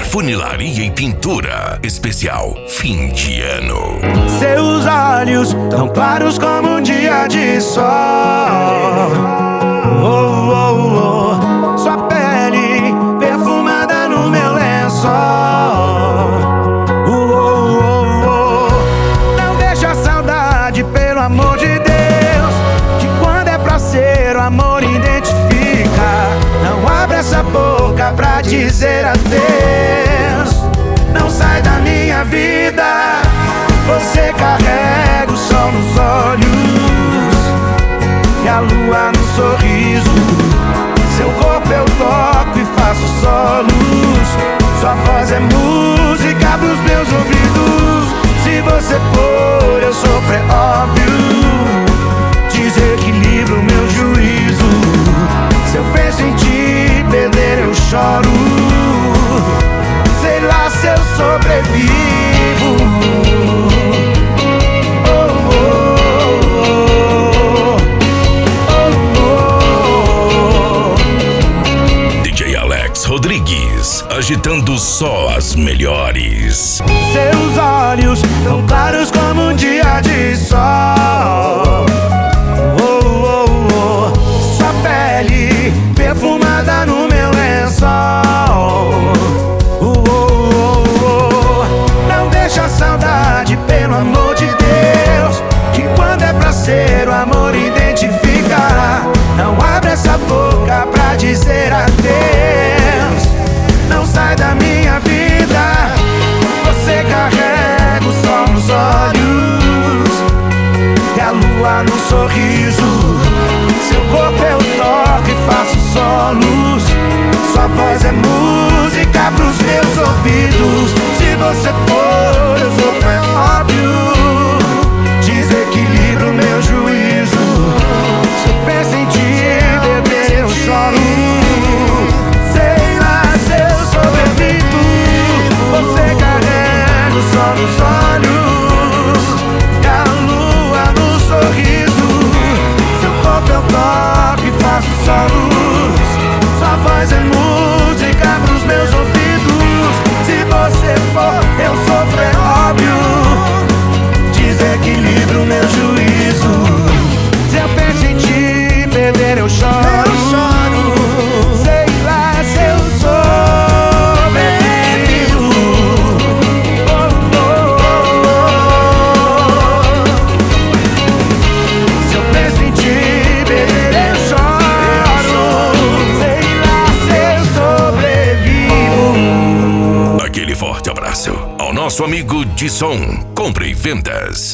Funilaria e pintura. Especial fim de ano. Seus olhos tão claros como um dia de sol. Oh, oh, oh. Sua pele perfumada no meu lençol. Oh, oh, oh. Não deixa a saudade, pelo amor de Deus, que quando é pra ser o amor identifica. Não abre essa boca pra dizer adeus. Não sai da minha vida. Você carrega o sol nos olhos e a lua no sorriso. Seu corpo eu toco e faço solos. Sua voz é música pros meus ouvidos. Se você for, eu sofro, é óbvio. Desequilibro o meu juízo. Se eu penso em te perder, eu choro. Sei lá se eu sobrevivo. Rodrigues, agitando só as melhores. Seus olhos tão claros como um dia de sol. Oh, oh, oh. Sua pele perfumada no meu lençol. Oh, oh, oh. Não deixa a saudade, pelo amor de Deus, que quando é pra ser o amor identifica. Não abre essa boca pra dizer adeus. Não sai da minha vida. Você carrega o sol nos olhos e a lua no sorriso. Seu corpo eu toco e faço solos. Sua voz é música pros meus ouvidos. Se você for, eu sou, é óbvio. Desequilibro o meu juízo. Se eu penso em te beber, eu choro. Você carrega o sol nos olhos e a lua no sorriso. Seu corpo eu toco e faço solos. Sua voz é música pros meus ouvidos. Se você for, eu sofro, é óbvio. Desequilibro o meu juízo. Se eu penso em te perder, eu choro. Sei lá se eu forte abraço ao nosso amigo de som, Compre e Vendas.